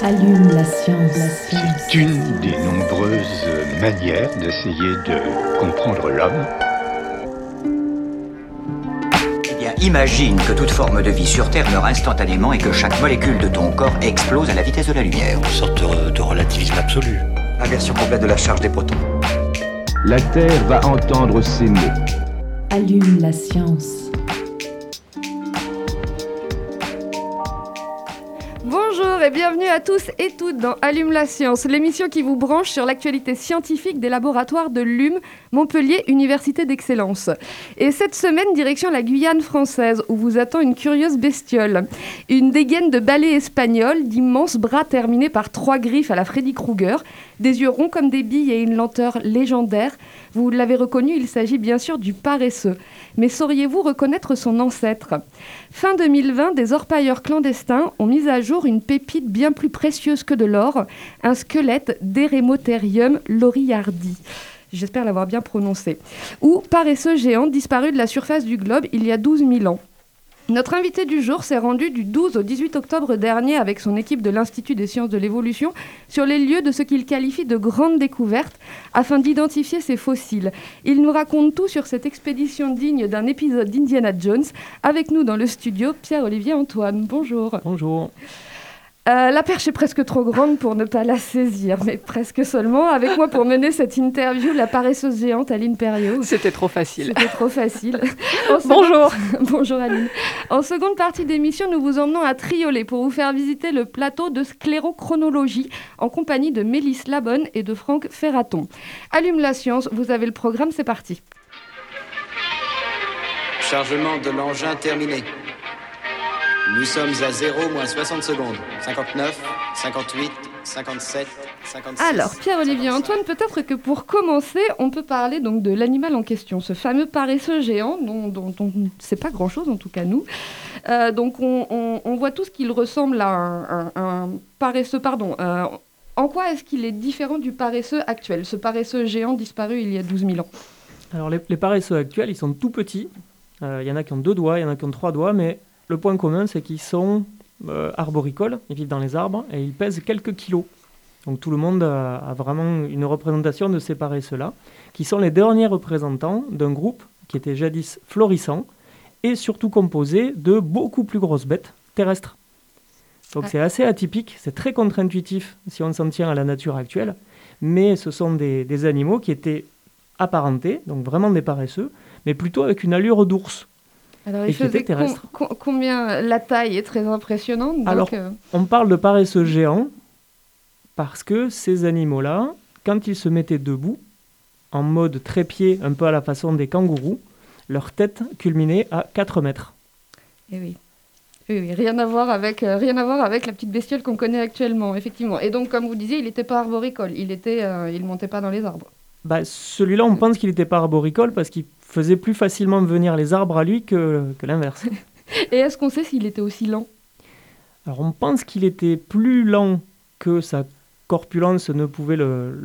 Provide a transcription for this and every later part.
Allume la science. C'est une des nombreuses manières d'essayer de comprendre l'homme. Eh bien, imagine que toute forme de vie sur Terre meurt instantanément et que chaque molécule de ton corps explose à la vitesse de la lumière. Une sorte de relativisme absolu. Inversion complète de la charge des protons. La Terre va entendre ces mots. Allume la science. Bonjour et bienvenue à tous et toutes dans Allume la science, l'émission qui vous branche sur l'actualité scientifique des laboratoires de l'UM, Montpellier, Université d'Excellence. Et cette semaine, direction la Guyane française, où vous attend une curieuse bestiole. Une dégaine de balai espagnol, d'immenses bras terminés par 3 griffes à la Freddy Krueger, des yeux ronds comme des billes et une lenteur légendaire. Vous l'avez reconnu, il s'agit bien sûr du paresseux. Mais sauriez-vous reconnaître son ancêtre ? Fin 2020, des orpailleurs clandestins ont mis à jour une pépite bien plus précieuse que de l'or, un squelette d'Eremotherium loriardi. J'espère l'avoir bien prononcé. Ou paresseux géant disparu de la surface du globe il y a 12 000 ans. Notre invité du jour s'est rendu du 12 au 18 octobre dernier avec son équipe de l'Institut des sciences de l'évolution sur les lieux de ce qu'il qualifie de grandes découvertes afin d'identifier ces fossiles. Il nous raconte tout sur cette expédition digne d'un épisode d'Indiana Jones. Avec nous dans le studio, Pierre-Olivier Antoine. Bonjour. Bonjour. La perche est presque trop grande pour ne pas la saisir, mais presque seulement. Avec moi pour mener cette interview, la paresseuse géante Aline Perriot. C'était trop facile. Bonjour. Bonjour Aline. En seconde partie d'émission, nous vous emmenons à Triolet pour vous faire visiter le plateau de sclérochronologie en compagnie de Mélisse Labonne et de Franck Ferraton. Allume la science, vous avez le programme, c'est parti. Chargement de l'engin terminé. Nous sommes à 0 moins 60 secondes. 59, 58, 57, 56... Alors, Pierre-Olivier Antoine, peut-être que pour commencer, on peut parler donc de l'animal en question, ce fameux paresseux géant dont on ne sait pas grand-chose, en tout cas nous. Donc on voit tous qu'il ressemble à un paresseux... en quoi est-ce qu'il est différent du paresseux actuel, ce paresseux géant disparu il y a 12 000 ans ? Alors les paresseux actuels, ils sont tout petits. Il y en a qui ont 2 doigts, il y en a qui ont 3 doigts, mais le point commun, c'est qu'ils sont arboricoles, ils vivent dans les arbres et ils pèsent quelques kilos. Donc tout le monde a vraiment une représentation de ces paresseux-là, qui sont les derniers représentants d'un groupe qui était jadis florissant et surtout composé de beaucoup plus grosses bêtes terrestres. Donc c'est assez atypique, c'est très contre-intuitif si on s'en tient à la nature actuelle, mais ce sont des animaux qui étaient apparentés, donc vraiment des paresseux, mais plutôt avec une allure d'ours. Alors, il faisait combien ? La taille est très impressionnante. Donc, alors, on parle de paresseux géants parce que ces animaux-là, quand ils se mettaient debout, en mode trépied, un peu à la façon des kangourous, leur tête culminait à 4 mètres. Et oui. Oui, rien à voir avec la petite bestiole qu'on connaît actuellement, effectivement. Et donc, comme vous disiez, il n'était pas arboricole, il ne montait pas dans les arbres. Celui-là, on pense qu'il n'était pas arboricole parce qu'il faisait plus facilement venir les arbres à lui que l'inverse. Et est-ce qu'on sait s'il était aussi lent ? Alors, on pense qu'il était plus lent que sa corpulence ne pouvait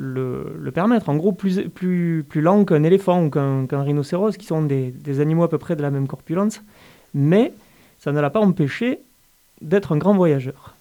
le permettre. En gros, plus lent qu'un éléphant ou qu'un rhinocéros, qui sont des animaux à peu près de la même corpulence. Mais ça ne l'a pas empêché d'être un grand voyageur.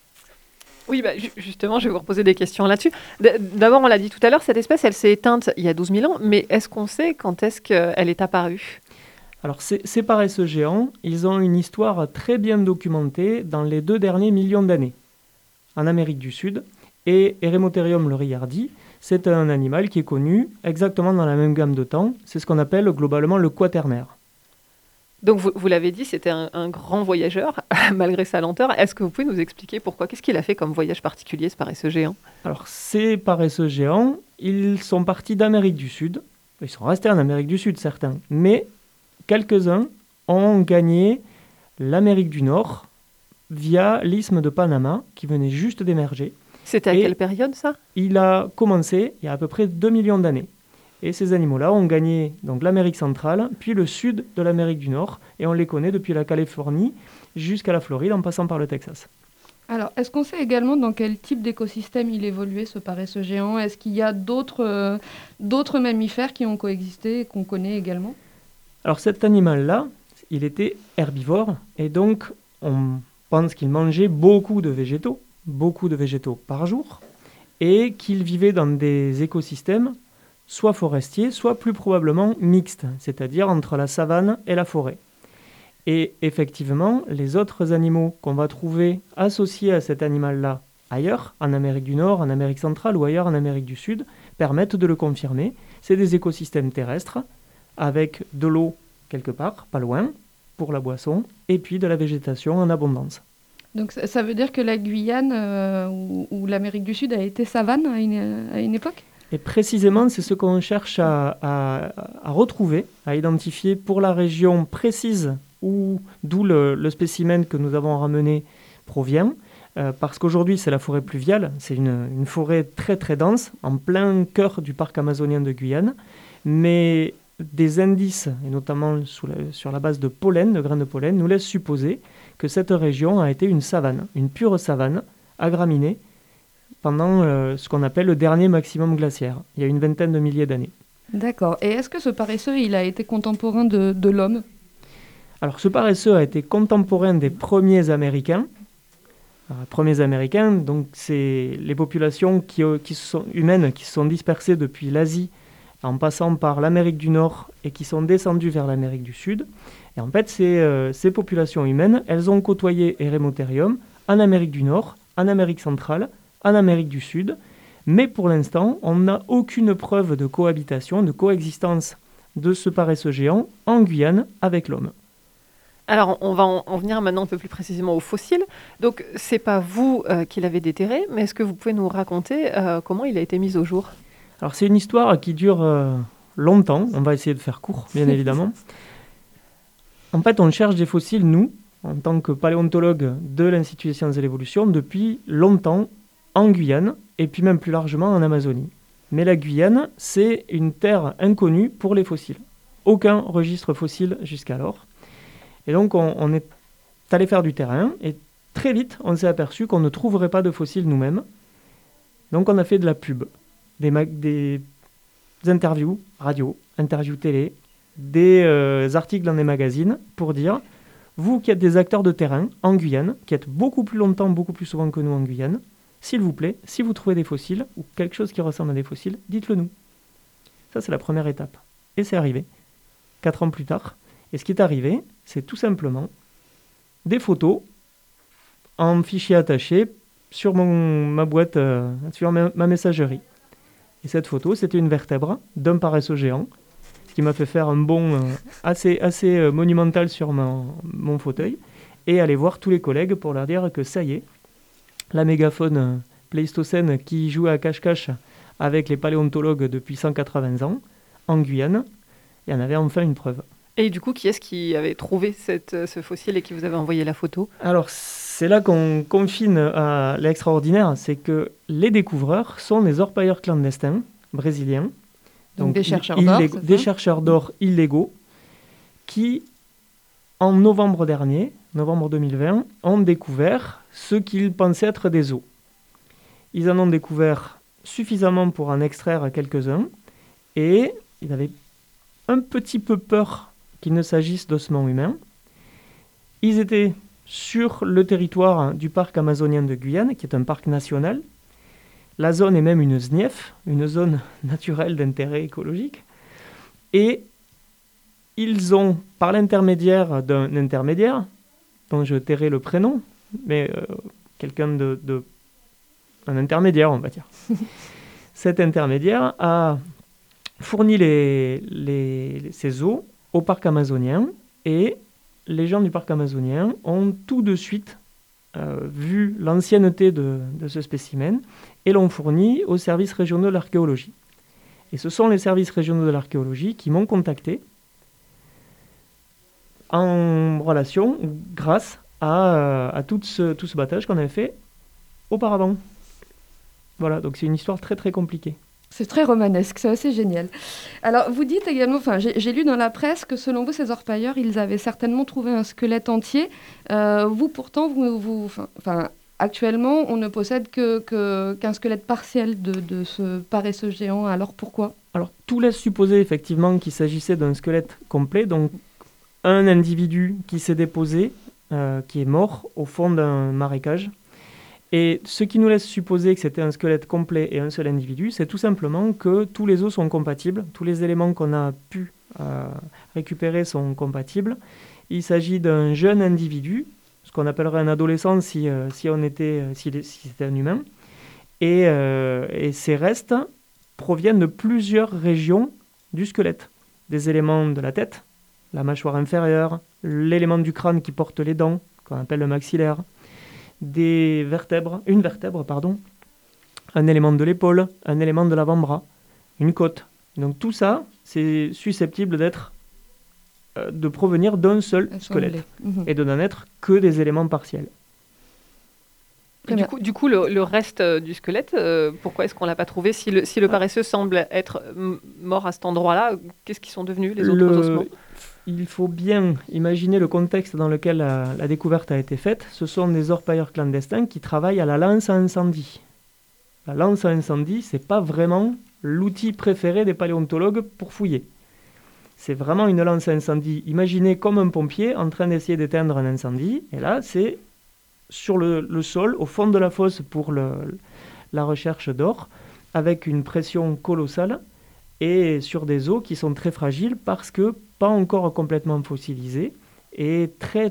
Oui, justement, je vais vous reposer des questions là-dessus. D'abord, on l'a dit tout à l'heure, cette espèce, elle s'est éteinte il y a 12 000 ans, mais est-ce qu'on sait quand est-ce qu'elle est apparue ? Alors, ces paresseux géants, ils ont une histoire très bien documentée dans les 2 derniers millions d'années. En Amérique du Sud, et Eremotherium loriardi, c'est un animal qui est connu exactement dans la même gamme de temps. C'est ce qu'on appelle globalement le quaternaire. Donc, vous l'avez dit, c'était un grand voyageur, malgré sa lenteur. Est-ce que vous pouvez nous expliquer pourquoi ? Qu'est-ce qu'il a fait comme voyage particulier, ce paresseux géant ? Alors, ces paresseux géants, ils sont partis d'Amérique du Sud. Ils sont restés en Amérique du Sud, certains. Mais quelques-uns ont gagné l'Amérique du Nord via l'isthme de Panama, qui venait juste d'émerger. C'était à quelle période, ça ? Il a commencé il y a à peu près 2 millions d'années. Et ces animaux-là ont gagné donc l'Amérique centrale, puis le sud de l'Amérique du Nord, et on les connaît depuis la Californie jusqu'à la Floride, en passant par le Texas. Alors, est-ce qu'on sait également dans quel type d'écosystème il évoluait, ce paresseux géant ? Est-ce qu'il y a d'autres mammifères qui ont coexisté et qu'on connaît également ? Alors, cet animal-là, il était herbivore, et donc on pense qu'il mangeait beaucoup de végétaux, beaucoup de végétaux par jour et qu'il vivait dans des écosystèmes soit forestiers, soit plus probablement mixtes, c'est-à-dire entre la savane et la forêt. Et effectivement, les autres animaux qu'on va trouver associés à cet animal-là ailleurs, en Amérique du Nord, en Amérique centrale ou ailleurs en Amérique du Sud, permettent de le confirmer. C'est des écosystèmes terrestres avec de l'eau quelque part, pas loin, pour la boisson, et puis de la végétation en abondance. Donc ça veut dire que la Guyane ou l'Amérique du Sud a été savane à une époque ? Et précisément, c'est ce qu'on cherche à retrouver, à identifier pour la région précise d'où le spécimen que nous avons ramené provient. Parce qu'aujourd'hui, c'est la forêt pluviale, c'est une forêt très très dense, en plein cœur du parc amazonien de Guyane, mais des indices, et notamment sur la base de pollen, de grains de pollen, nous laissent supposer que cette région a été une savane, une pure savane, à graminées, pendant ce qu'on appelle le dernier maximum glaciaire, il y a une vingtaine de milliers d'années. D'accord. Et est-ce que ce paresseux, il a été contemporain de l'homme ? Alors ce paresseux a été contemporain des premiers Américains. Donc c'est les populations humaines qui se sont dispersées depuis l'Asie en passant par l'Amérique du Nord et qui sont descendues vers l'Amérique du Sud. Et en fait, ces populations humaines, elles ont côtoyé Eremotherium en Amérique du Nord, en Amérique centrale, en Amérique du Sud. Mais pour l'instant, on n'a aucune preuve de cohabitation, de coexistence de ce paresseux géant en Guyane avec l'homme. Alors, on va en venir maintenant un peu plus précisément aux fossiles. Donc, ce n'est pas vous qui l'avez déterré, mais est-ce que vous pouvez nous raconter comment il a été mis au jour ? Alors, c'est une histoire qui dure longtemps. On va essayer de faire court, bien évidemment. En fait, on cherche des fossiles, nous, en tant que paléontologue de l'Institut des sciences de l'évolution, depuis longtemps en Guyane, et puis même plus largement en Amazonie. Mais la Guyane, c'est une terre inconnue pour les fossiles. Aucun registre fossile jusqu'alors. Et donc, on est allé faire du terrain, et très vite, on s'est aperçu qu'on ne trouverait pas de fossiles nous-mêmes. Donc, on a fait de la pub, des interviews radio, interviews télé, des articles dans des magazines pour dire, vous qui êtes des acteurs de terrain en Guyane, qui êtes beaucoup plus longtemps, beaucoup plus souvent que nous en Guyane, s'il vous plaît, si vous trouvez des fossiles, ou quelque chose qui ressemble à des fossiles, dites-le nous. Ça, c'est la première étape. Et c'est arrivé, 4 ans plus tard. Et ce qui est arrivé, c'est tout simplement des photos en fichier attaché sur ma boîte, sur ma messagerie. Et cette photo, c'était une vertèbre d'un paresseux géant, ce qui m'a fait faire un bond assez monumental sur mon fauteuil, et aller voir tous les collègues pour leur dire que ça y est, la mégafaune pléistocène qui jouait à cache-cache avec les paléontologues depuis 180 ans, en Guyane, il y en avait enfin une preuve. Et du coup, qui est-ce qui avait trouvé ce fossile et qui vous avait envoyé la photo ? Alors, c'est là qu'on confine à l'extraordinaire, c'est que les découvreurs sont des orpailleurs clandestins brésiliens, donc des chercheurs d'or, des chercheurs d'or illégaux, qui, en novembre dernier, novembre 2020, ont découvert ce qu'ils pensaient être des os. Ils en ont découvert suffisamment pour en extraire quelques-uns, et ils avaient un petit peu peur qu'il ne s'agisse d'ossements humains. Ils étaient sur le territoire du parc amazonien de Guyane, qui est un parc national. La zone est même une ZNIEF, une zone naturelle d'intérêt écologique. Et ils ont, par l'intermédiaire d'un intermédiaire, dont je tairai le prénom, mais un intermédiaire, on va dire. Cet intermédiaire a fourni ces os au parc amazonien, et les gens du parc amazonien ont tout de suite vu l'ancienneté de ce spécimen et l'ont fourni aux services régionaux de l'archéologie. Et ce sont les services régionaux de l'archéologie qui m'ont contacté en relation, grâce à tout ce battage qu'on avait fait auparavant. Voilà, donc c'est une histoire très très compliquée. C'est très romanesque, c'est assez génial. Alors, vous dites également, j'ai lu dans la presse que selon vous, ces orpailleurs, ils avaient certainement trouvé un squelette entier. Vous, pourtant, actuellement, on ne possède qu'un squelette partiel de ce paresseux géant. Alors, pourquoi ? Alors, tout laisse supposer effectivement qu'il s'agissait d'un squelette complet, donc un individu qui s'est déposé, qui est mort au fond d'un marécage. Et ce qui nous laisse supposer que c'était un squelette complet et un seul individu, c'est tout simplement que tous les os sont compatibles, tous les éléments qu'on a pu récupérer sont compatibles. Il s'agit d'un jeune individu, ce qu'on appellerait un adolescent si c'était un humain. Et ces restes proviennent de plusieurs régions du squelette. Des éléments de la tête, la mâchoire inférieure, l'élément du crâne qui porte les dents, qu'on appelle le maxillaire, une vertèbre, un élément de l'épaule, un élément de l'avant-bras, une côte. Donc tout ça, c'est susceptible de provenir d'un seul squelette et de n'en être que des éléments partiels. Et du coup, le reste du squelette, pourquoi est-ce qu'on ne l'a pas trouvé? Si le paresseux semble être mort à cet endroit-là, qu'est-ce qu'ils sont devenus, les autres ossements? Il faut bien imaginer le contexte dans lequel la découverte a été faite. Ce sont des orpailleurs clandestins qui travaillent à la lance à incendie. La lance à incendie, ce n'est pas vraiment l'outil préféré des paléontologues pour fouiller. C'est vraiment une lance à incendie imaginée comme un pompier en train d'essayer d'éteindre un incendie. Et là, c'est sur le sol, au fond de la fosse pour la recherche d'or, avec une pression colossale et sur des os qui sont très fragiles parce que pas encore complètement fossilisés et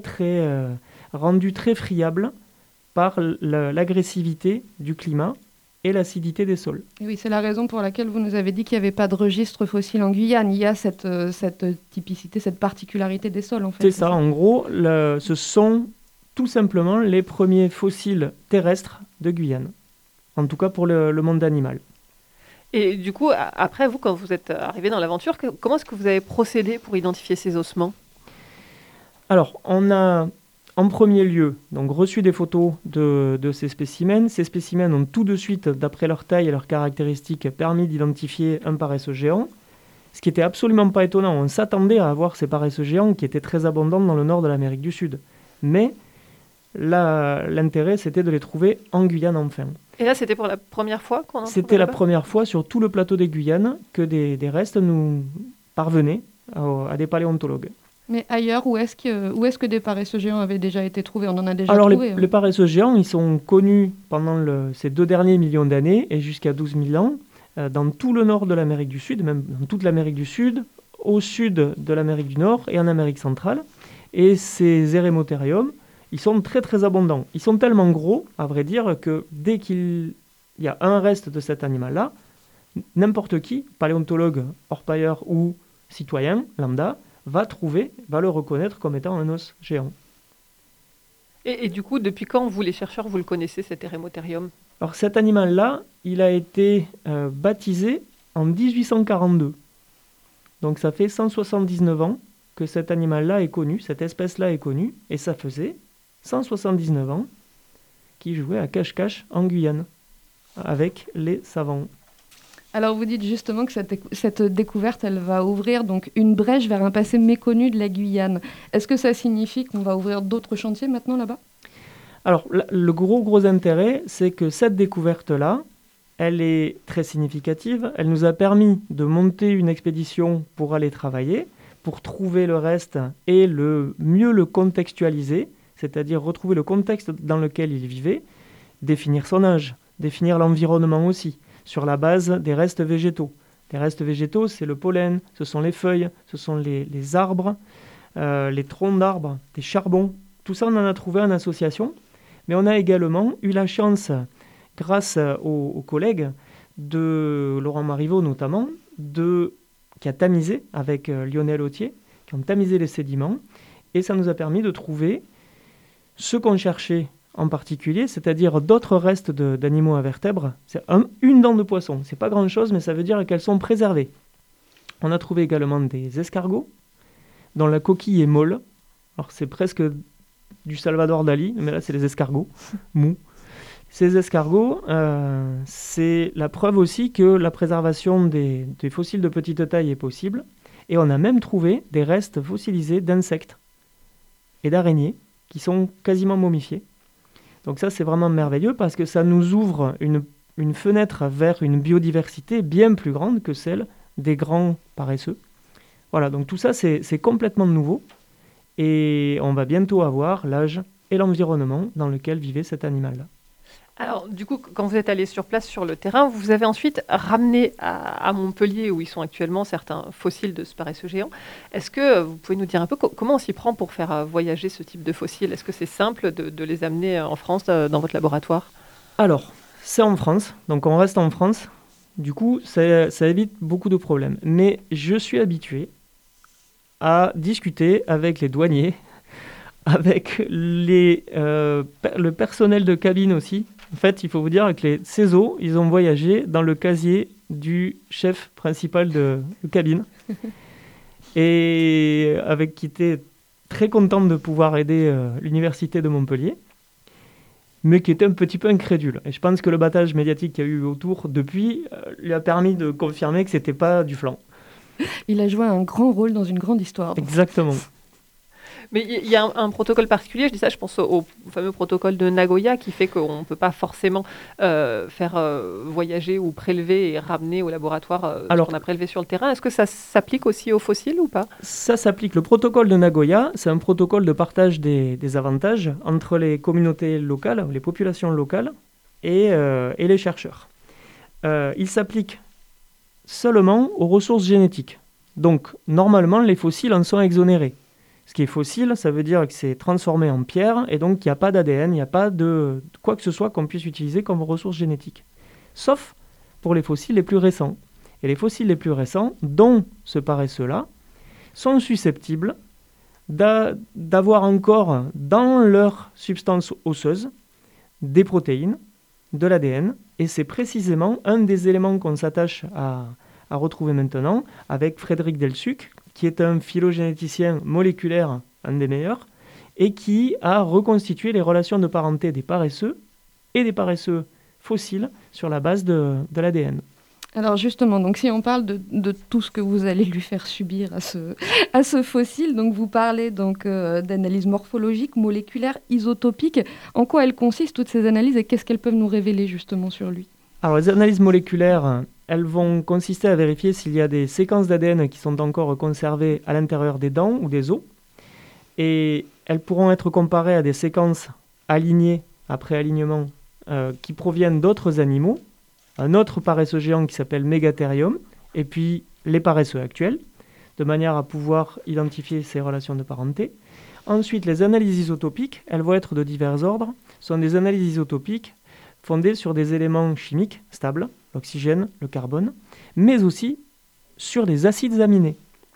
rendus très friables par l'agressivité du climat et l'acidité des sols. Et oui, c'est la raison pour laquelle vous nous avez dit qu'il n'y avait pas de registre fossile en Guyane. Il y a cette typicité, cette particularité des sols, en fait. C'est ça, en gros, ce sont tout simplement les premiers fossiles terrestres de Guyane, en tout cas pour le monde animal. Et du coup, après, vous, quand vous êtes arrivé dans l'aventure, comment est-ce que vous avez procédé pour identifier ces ossements? Alors, on a en premier lieu donc, reçu des photos de ces spécimens. Ces spécimens ont tout de suite, d'après leur taille et leurs caractéristiques, permis d'identifier un paresseux géant, ce qui n'était absolument pas étonnant. On s'attendait à avoir ces paresseux géants qui étaient très abondants dans le nord de l'Amérique du Sud. Mais l'intérêt, c'était de les trouver en Guyane enfin. Et là, c'était pour la première fois qu'on en trouvait? C'était la première fois sur tout le plateau des Guyanes que des restes nous parvenaient à des paléontologues. Mais ailleurs, où est-ce que des paresseux géants avaient déjà été trouvés? On en a déjà trouvé. Alors, les paresseux géants, ils sont connus pendant ces 2 derniers millions d'années et jusqu'à 12 000 ans dans tout le nord de l'Amérique du Sud, même dans toute l'Amérique du Sud, au sud de l'Amérique du Nord et en Amérique centrale. Et ces Eremotherium, ils sont très très abondants. Ils sont tellement gros, à vrai dire, que dès qu'il y a un reste de cet animal-là, n'importe qui, paléontologue, orpailleur ou citoyen lambda, va le reconnaître comme étant un os géant. Et du coup, depuis quand, vous les chercheurs, vous le connaissez, cet Eremotherium? Alors cet animal-là, il a été baptisé en 1842. Donc ça fait 179 ans que cet animal-là est connu, cette espèce-là est connue, et ça faisait 179 ans qu'il jouait à cache-cache en Guyane, avec les savants. Alors vous dites justement que cette découverte, elle va ouvrir donc une brèche vers un passé méconnu de la Guyane. Est-ce que ça signifie qu'on va ouvrir d'autres chantiers maintenant là-bas? Alors le gros intérêt, c'est que cette découverte-là, elle est très significative. Elle nous a permis de monter une expédition pour aller travailler, pour trouver le reste et mieux le contextualiser, c'est-à-dire retrouver le contexte dans lequel il vivait, définir son âge, définir l'environnement aussi, sur la base des restes végétaux. Les restes végétaux, c'est le pollen, ce sont les feuilles, ce sont les arbres, les troncs d'arbres, des charbons. Tout ça, on en a trouvé en association. Mais on a également eu la chance, grâce aux collègues de Laurent Marivaux notamment, qui a tamisé avec Lionel Autier, qui ont tamisé les sédiments. Et ça nous a permis de trouver ce qu'on cherchait en particulier, c'est-à-dire d'autres restes d'animaux à vertèbres. C'est une dent de poisson. C'est pas grand-chose, mais ça veut dire qu'elles sont préservées. On a trouvé également des escargots, dont la coquille est molle. Alors c'est presque du Salvador Dali, mais là c'est les escargots mous. Ces escargots, c'est la preuve aussi que la préservation des fossiles de petite taille est possible. Et on a même trouvé des restes fossilisés d'insectes et d'araignées qui sont quasiment momifiés. Donc ça, c'est vraiment merveilleux parce que ça nous ouvre une fenêtre vers une biodiversité bien plus grande que celle des grands paresseux. Voilà, donc tout ça, c'est complètement nouveau. Et on va bientôt avoir l'âge et l'environnement dans lequel vivait cet animal-là. Alors, du coup, quand vous êtes allé sur place, sur le terrain, vous avez ensuite ramené à Montpellier, où ils sont actuellement certains fossiles de ce paresseux géant. Est-ce que vous pouvez nous dire un peu comment on s'y prend pour faire voyager ce type de fossiles? Est-ce que c'est simple de les amener en France, dans votre laboratoire? Alors, c'est en France, donc on reste en France. Du coup, ça évite beaucoup de problèmes. Mais je suis habitué à discuter avec les douaniers, avec le personnel de cabine aussi. En fait, il faut vous dire que les CESO, ils ont voyagé dans le casier du chef principal de cabine et qui était très content de pouvoir aider l'université de Montpellier, mais qui était un petit peu incrédule. Et je pense que le battage médiatique qu'il y a eu autour depuis lui a permis de confirmer que c'était pas du flan. Il a joué un grand rôle dans une grande histoire. Donc. Exactement. Mais il y a un protocole particulier, je dis ça, je pense au fameux protocole de Nagoya qui fait qu'on ne peut pas forcément faire voyager ou prélever et ramener au laboratoire ce qu'on a prélevé sur le terrain. Est-ce que ça s'applique aussi aux fossiles ou pas? Ça s'applique. Le protocole de Nagoya, c'est un protocole de partage des avantages entre les communautés locales, les populations locales et les chercheurs. Il s'applique seulement aux ressources génétiques. Donc, normalement, les fossiles en sont exonérés. Ce qui est fossile, ça veut dire que c'est transformé en pierre et donc il n'y a pas d'ADN, il n'y a pas de quoi que ce soit qu'on puisse utiliser comme ressource génétique. Sauf pour les fossiles les plus récents. Et les fossiles les plus récents, dont ce paresseux-là, sont susceptibles d'avoir encore dans leur substance osseuse des protéines, de l'ADN, et c'est précisément un des éléments qu'on s'attache à retrouver maintenant avec Frédéric Delsuc, qui est un phylogénéticien moléculaire, un des meilleurs, et qui a reconstitué les relations de parenté des paresseux et des paresseux fossiles sur la base de l'ADN. Alors justement, donc si on parle de tout ce que vous allez lui faire subir à ce fossile, donc vous parlez donc d'analyse morphologique, moléculaire, isotopique. En quoi elles consistent toutes ces analyses et qu'est-ce qu'elles peuvent nous révéler justement sur lui? Alors les analyses moléculaires, elles vont consister à vérifier s'il y a des séquences d'ADN qui sont encore conservées à l'intérieur des dents ou des os. Et elles pourront être comparées à des séquences alignées, après alignement, qui proviennent d'autres animaux. Un autre paresseux géant qui s'appelle Megatherium, et puis les paresseux actuels, de manière à pouvoir identifier ces relations de parenté. Ensuite, les analyses isotopiques, elles vont être de divers ordres. Ce sont des analyses isotopiques fondées sur des éléments chimiques stables, l'oxygène, le carbone, mais aussi sur des acides aminés.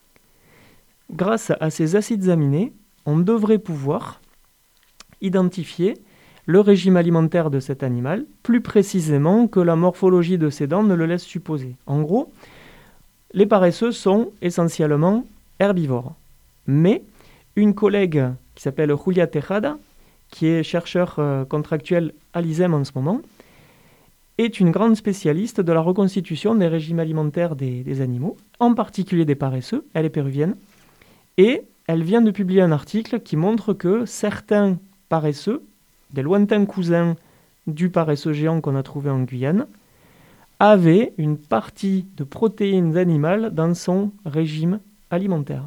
Grâce à ces acides aminés, on devrait pouvoir identifier le régime alimentaire de cet animal, plus précisément que la morphologie de ses dents ne le laisse supposer. En gros, les paresseux sont essentiellement herbivores. Mais une collègue qui s'appelle Julia Tejada, qui est chercheur contractuel à l'ISEM en ce moment, est une grande spécialiste de la reconstitution des régimes alimentaires des animaux, en particulier des paresseux. Elle est péruvienne. Et elle vient de publier un article qui montre que certains paresseux, des lointains cousins du paresseux géant qu'on a trouvé en Guyane, avaient une partie de protéines animales dans son régime alimentaire.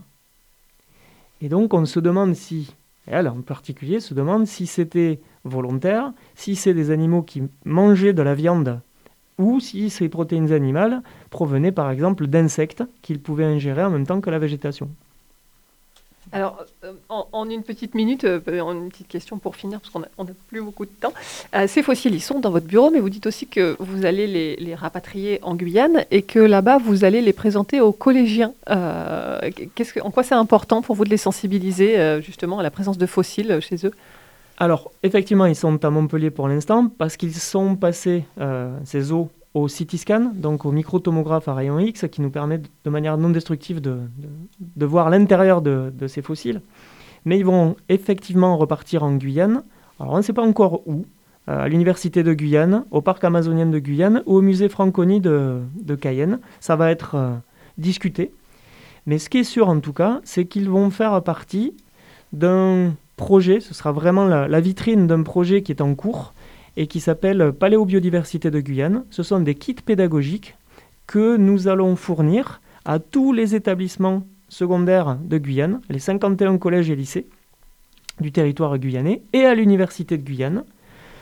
Et donc on se demande si, et elle en particulier se demande si c'était volontaire, si c'est des animaux qui mangeaient de la viande ou si ces protéines animales provenaient par exemple d'insectes qu'ils pouvaient ingérer en même temps que la végétation. Alors, en une petite minute, une petite question pour finir, parce qu'on n'a plus beaucoup de temps. Ces fossiles, ils sont dans votre bureau, mais vous dites aussi que vous allez les rapatrier en Guyane et que là-bas, vous allez les présenter aux collégiens. En quoi c'est important pour vous de les sensibiliser justement à la présence de fossiles chez eux? Alors, effectivement, ils sont à Montpellier pour l'instant, parce qu'ils sont passés, ces os, au CT scan, donc au microtomographe à rayon X, qui nous permet de manière non destructive de voir l'intérieur de ces fossiles. Mais ils vont effectivement repartir en Guyane. Alors on ne sait pas encore où, à l'université de Guyane, au parc amazonien de Guyane ou au musée Franconie de Cayenne. Ça va être discuté. Mais ce qui est sûr en tout cas, c'est qu'ils vont faire partie d'un projet, ce sera vraiment la vitrine d'un projet qui est en cours, et qui s'appelle Paléobiodiversité de Guyane. Ce sont des kits pédagogiques que nous allons fournir à tous les établissements secondaires de Guyane, les 51 collèges et lycées du territoire guyanais, et à l'Université de Guyane,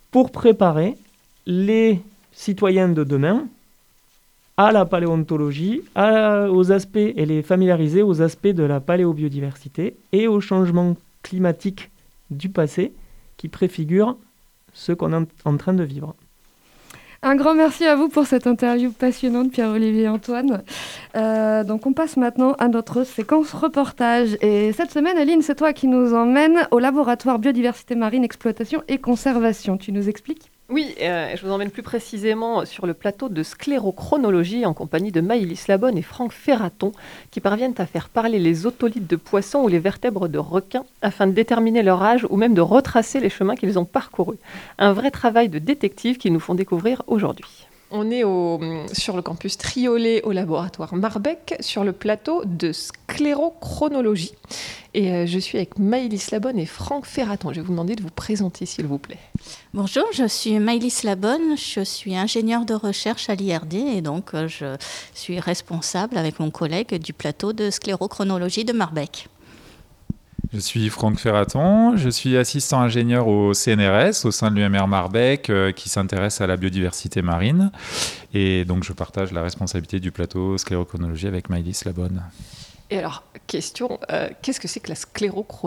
pour préparer les citoyens de demain à la paléontologie, aux aspects, et les familiariser aux aspects de la paléobiodiversité et aux changements climatiques du passé qui préfigurent ce qu'on est en train de vivre. Un grand merci à vous pour cette interview passionnante, Pierre-Olivier et Antoine. Donc on passe maintenant à notre séquence reportage. Et cette semaine, Aline, c'est toi qui nous emmène au laboratoire Biodiversité Marine, Exploitation et Conservation. Tu nous expliques ? Oui, je vous emmène plus précisément sur le plateau de sclérochronologie en compagnie de Maëlys Labonne et Franck Ferraton qui parviennent à faire parler les otolithes de poissons ou les vertèbres de requins afin de déterminer leur âge ou même de retracer les chemins qu'ils ont parcourus. Un vrai travail de détective qu'ils nous font découvrir aujourd'hui. On est sur le campus Triolet au laboratoire Marbec, sur le plateau de sclérochronologie. Et je suis avec Maëlys Labonne et Franck Ferraton. Je vais vous demander de vous présenter, s'il vous plaît. Bonjour, je suis Maëlys Labonne, je suis ingénieure de recherche à l'IRD et donc je suis responsable avec mon collègue du plateau de sclérochronologie de Marbec. Je suis Franck Ferraton, je suis assistant ingénieur au CNRS, au sein de l'UMR Marbec, qui s'intéresse à la biodiversité marine. Et donc je partage la responsabilité du plateau sclérochronologie avec Maëlys Labonne. Et alors, question, qu'est-ce que c'est que la sclérochronologie ?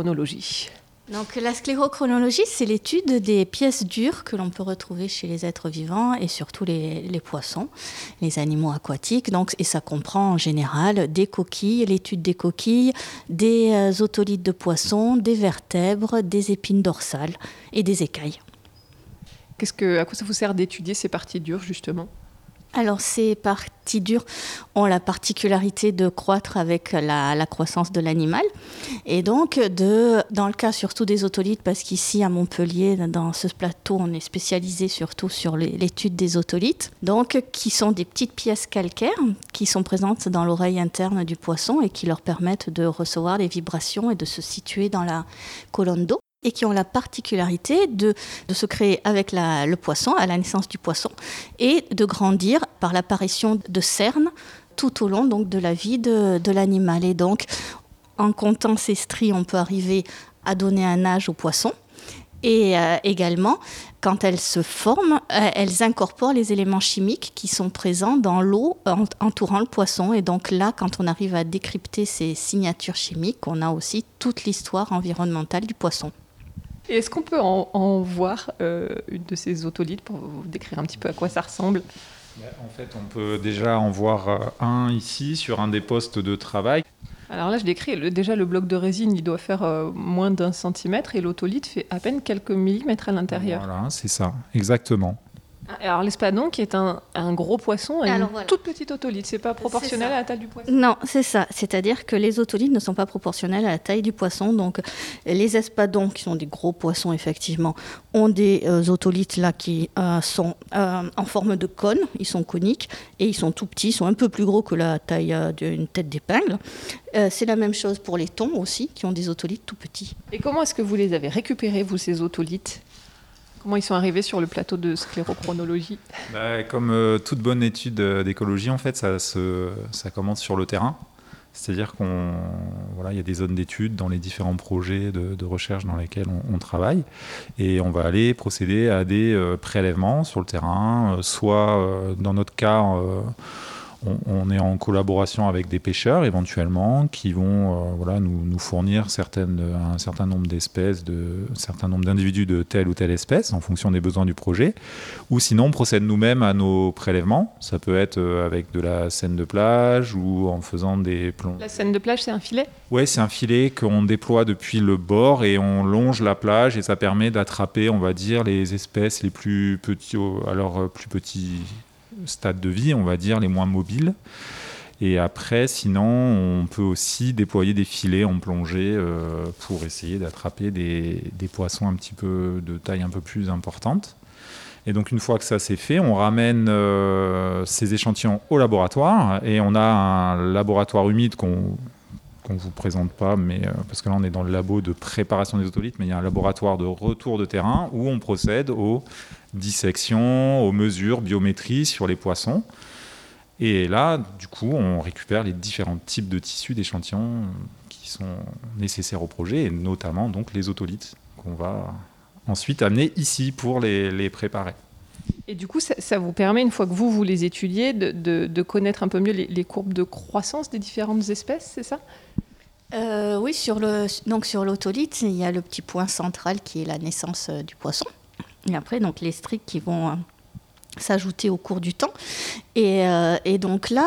Donc la sclérochronologie, c'est l'étude des pièces dures que l'on peut retrouver chez les êtres vivants et surtout les poissons, les animaux aquatiques. Donc, et ça comprend en général des coquilles, l'étude des coquilles, des otolithes de poissons, des vertèbres, des épines dorsales et des écailles. À quoi ça vous sert d'étudier ces parties dures, justement ? Alors, ces parties dures ont la particularité de croître avec la croissance de l'animal. Et donc, dans le cas surtout des otolithes, parce qu'ici à Montpellier, dans ce plateau, on est spécialisé surtout sur l'étude des otolithes, donc qui sont des petites pièces calcaires qui sont présentes dans l'oreille interne du poisson et qui leur permettent de recevoir les vibrations et de se situer dans la colonne d'eau, et qui ont la particularité de se créer avec le poisson, à la naissance du poisson, et de grandir par l'apparition de cernes tout au long donc, de la vie de l'animal. Et donc, en comptant ces stries, on peut arriver à donner un âge au poisson. Et également, quand elles se forment, elles incorporent les éléments chimiques qui sont présents dans l'eau entourant le poisson. Et donc là, quand on arrive à décrypter ces signatures chimiques, on a aussi toute l'histoire environnementale du poisson. Et est-ce qu'on peut en voir une de ces otolithes pour vous décrire un petit peu à quoi ça ressemble ? En fait, on peut déjà en voir un ici sur un des postes de travail. Alors là, je décris déjà le bloc de résine, il doit faire moins d'1 centimètre et l'otolithe fait à peine quelques millimètres à l'intérieur. Voilà, c'est ça, exactement. Alors l'espadon qui est un gros poisson et voilà. Toute petite otolithe, c'est pas proportionnel à la taille du poisson ? Non, c'est ça. C'est-à-dire que les otolithes ne sont pas proportionnels à la taille du poisson. Donc les espadons, qui sont des gros poissons effectivement, ont des otolithes là qui sont en forme de cône, ils sont coniques et ils sont tout petits, ils sont un peu plus gros que la taille d'une tête d'épingle. C'est la même chose pour les thons aussi, qui ont des otolithes tout petits. Et comment est-ce que vous les avez récupérés, vous, ces otolithes ? Comment ils sont arrivés sur le plateau de sclérochronologie ? Comme toute bonne étude d'écologie, en fait, ça commence sur le terrain. C'est-à-dire il y a des zones d'études dans les différents projets de recherche dans lesquels on travaille. Et on va aller procéder à des prélèvements sur le terrain, soit dans notre cas... On est en collaboration avec des pêcheurs éventuellement qui vont nous fournir un certain nombre d'espèces, un certain nombre d'individus de telle ou telle espèce en fonction des besoins du projet. Ou sinon on procède nous-mêmes à nos prélèvements. Ça peut être avec de la seine de plage ou en faisant des plombs. La seine de plage, c'est un filet ? Oui, c'est un filet qu'on déploie depuis le bord et on longe la plage et ça permet d'attraper, on va dire, les espèces les plus petits, plus petits stades de vie, on va dire, les moins mobiles. Et après, sinon, on peut aussi déployer des filets en plongée pour essayer d'attraper des poissons un petit peu de taille un peu plus importante. Et donc, une fois que ça c'est fait, on ramène ces échantillons au laboratoire et on a un laboratoire humide qu'on vous présente pas, parce que là on est dans le labo de préparation des otolithes, mais il y a un laboratoire de retour de terrain où on procède aux dissections, aux mesures, biométrie sur les poissons. Et là, du coup, on récupère les différents types de tissus d'échantillons qui sont nécessaires au projet, et notamment donc les otolithes qu'on va ensuite amenés ici pour les préparer. Et du coup, ça vous permet, une fois que vous les étudiez, de connaître un peu mieux les courbes de croissance des différentes espèces, c'est ça ? Oui, sur l'otolithe, il y a le petit point central qui est la naissance du poisson. Et après, donc, les striques qui vont s'ajouter au cours du temps. Et donc là,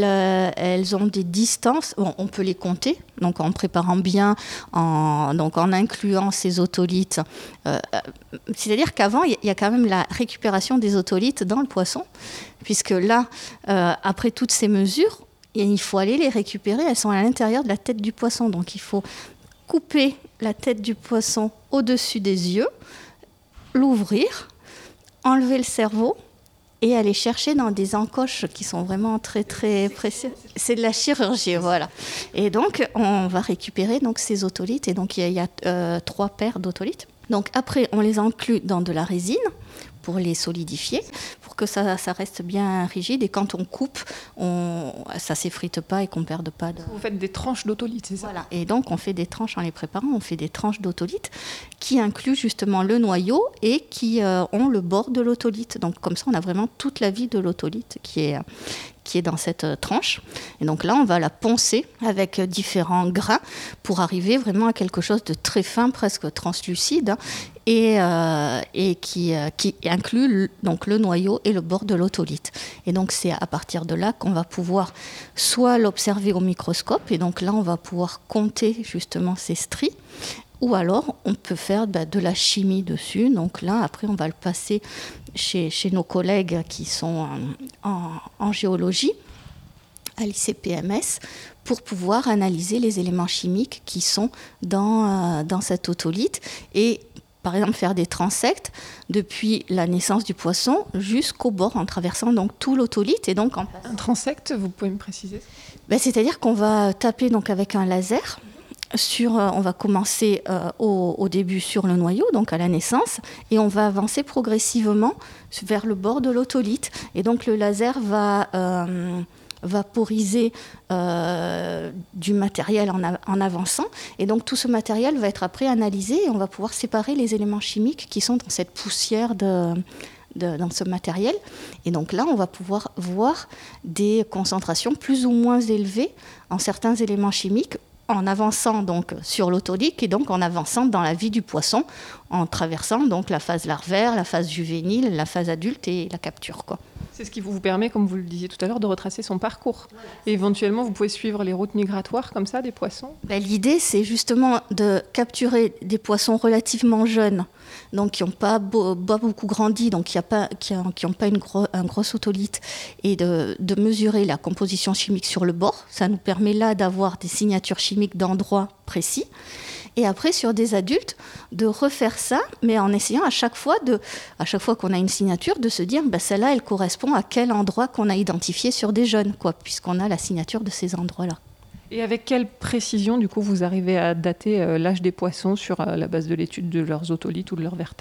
elles ont des distances, bon, on peut les compter, donc en préparant bien, en incluant ces otolithes. C'est-à-dire qu'avant, il y a quand même la récupération des otolithes dans le poisson, puisque là, après toutes ces mesures, il faut aller les récupérer, elles sont à l'intérieur de la tête du poisson. Donc il faut couper la tête du poisson au-dessus des yeux, l'ouvrir, enlever le cerveau, et aller chercher dans des encoches qui sont vraiment très très précieuses. C'est de la chirurgie, voilà. Et donc, on va récupérer donc, ces otolithes. Et donc, il y a 3 paires d'otolithes. Donc, après, on les inclut dans de la résine pour les solidifier, pour que ça reste bien rigide. Et quand on coupe, ça ne s'effrite pas et qu'on ne perde pas de... Vous faites des tranches d'otolithes, c'est ça ? Voilà. Et donc, on fait des tranches en les préparant. On fait des tranches d'otolithes qui incluent justement le noyau et qui ont le bord de l'otolithe. Donc, comme ça, on a vraiment toute la vie de l'otolithe qui est dans cette tranche. Et donc là, on va la poncer avec différents grains pour arriver vraiment à quelque chose de très fin, presque translucide, et qui inclut donc le noyau et le bord de l'otolithe. Et donc, c'est à partir de là qu'on va pouvoir soit l'observer au microscope, et donc là, on va pouvoir compter justement ces stries, ou alors on peut faire de la chimie dessus. Donc là, après, on va le passer chez nos collègues qui sont en géologie, à l'ICPMS, pour pouvoir analyser les éléments chimiques qui sont dans cet otolithe et, par exemple, faire des transects depuis la naissance du poisson jusqu'au bord, en traversant donc tout l'otolithe. Et donc, un transect, vous pouvez me préciser ? C'est-à-dire qu'on va taper donc, avec un laser. On va commencer au début sur le noyau, donc à la naissance, et on va avancer progressivement vers le bord de l'otolithe. Et donc le laser va vaporiser du matériel en avançant. Et donc tout ce matériel va être après analysé et on va pouvoir séparer les éléments chimiques qui sont dans cette poussière dans ce matériel. Et donc là, on va pouvoir voir des concentrations plus ou moins élevées en certains éléments chimiques en avançant donc sur l'otolithe et donc en avançant dans la vie du poisson, en traversant donc la phase larvaire, la phase juvénile, la phase adulte et la capture, quoi. C'est ce qui vous permet, comme vous le disiez tout à l'heure, de retracer son parcours. Et éventuellement, vous pouvez suivre les routes migratoires comme ça des poissons ? L'idée, c'est justement de capturer des poissons relativement jeunes, donc qui n'ont pas beaucoup grandi, donc qui n'ont pas un gros otolithe, et de mesurer la composition chimique sur le bord. Ça nous permet là d'avoir des signatures chimiques d'endroits précis. Et après, sur des adultes, de refaire ça, mais en essayant à chaque fois qu'on a une signature, de se dire, celle-là, elle correspond à quel endroit qu'on a identifié sur des jeunes, puisqu'on a la signature de ces endroits-là. Et avec quelle précision, du coup, vous arrivez à dater l'âge des poissons sur la base de l'étude de leurs otolithes ou de leurs vertèbres ?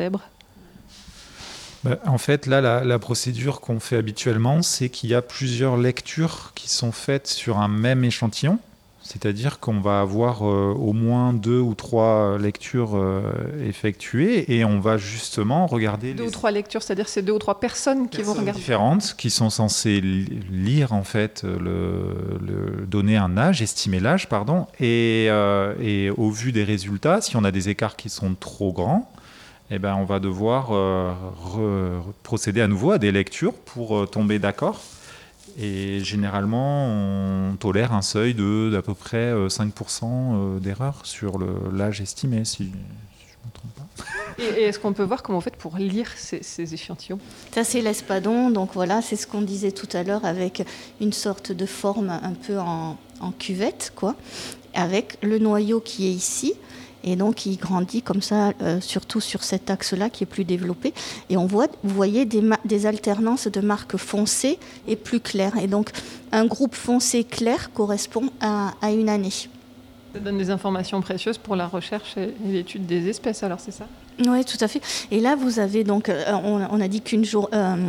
En fait, là, la procédure qu'on fait habituellement, c'est qu'il y a plusieurs lectures qui sont faites sur un même échantillon. C'est-à-dire qu'on va avoir au moins 2 ou 3 lectures effectuées et on va justement regarder... 2 ou 3 lectures, c'est-à-dire c'est 2 ou 3 personnes qui vont regarder. Différentes, qui sont censées lire en fait, donner un âge, estimer l'âge, pardon. Et au vu des résultats, si on a des écarts qui sont trop grands, on va devoir procéder à nouveau à des lectures pour tomber d'accord. Et généralement, on tolère un seuil d'à peu près 5% d'erreur sur l'âge estimé, si je ne me trompe pas. Et est-ce qu'on peut voir comment vous faites pour lire ces échantillons ? Ça, c'est l'espadon. Donc voilà, c'est ce qu'on disait tout à l'heure, avec une sorte de forme un peu en cuvette, avec le noyau qui est ici. Et donc, il grandit comme ça, surtout sur cet axe-là qui est plus développé. Et vous voyez des alternances de marques foncées et plus claires. Et donc, un groupe foncé clair correspond à une année. Ça donne des informations précieuses pour la recherche et l'étude des espèces, alors c'est ça ? Oui, tout à fait. Et là, vous avez donc, on a dit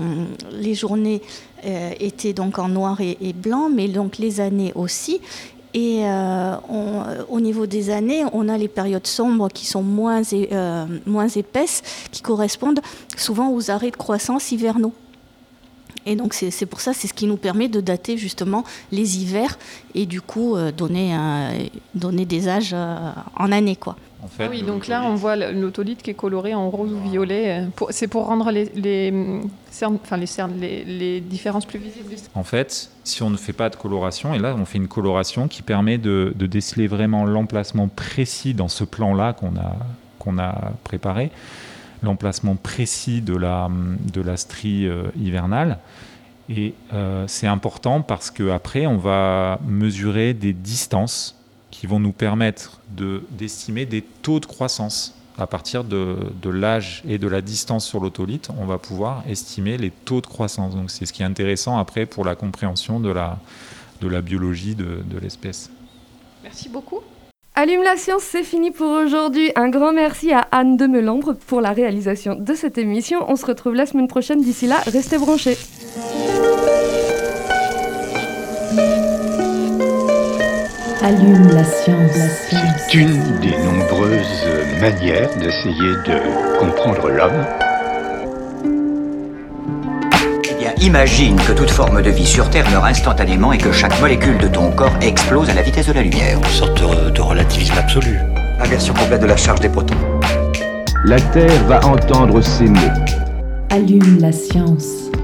les journées étaient donc en noir et blanc, mais donc les années aussi. Et au niveau des années, on a les périodes sombres qui sont moins épaisses, qui correspondent souvent aux arrêts de croissance hivernaux. Et donc c'est pour ça, c'est ce qui nous permet de dater justement les hivers et du coup donner des âges en années, quoi. En fait, oui, donc là on voit l'otolithe qui est coloré en rose ou violet. C'est pour rendre les différences plus visibles. En fait, si on ne fait pas de coloration, et là on fait une coloration qui permet de déceler vraiment l'emplacement précis dans ce plan-là qu'on a préparé, l'emplacement précis de la strie hivernale. Et c'est important parce qu'après on va mesurer des distances qui vont nous permettre d'estimer des taux de croissance. À partir de l'âge et de la distance sur l'otolithe, on va pouvoir estimer les taux de croissance. Donc c'est ce qui est intéressant après pour la compréhension de la biologie de l'espèce. Merci beaucoup. Allume la science, c'est fini pour aujourd'hui. Un grand merci à Anne de Melambre pour la réalisation de cette émission. On se retrouve la semaine prochaine. D'ici là, restez branchés. Allume la science. C'est une des nombreuses manières d'essayer de comprendre l'homme. Eh bien, imagine que toute forme de vie sur Terre meurt instantanément et que chaque molécule de ton corps explose à la vitesse de la lumière. Une sorte de relativisme absolu. Inversion complète de la charge des protons. La Terre va entendre ces mots. Allume la science.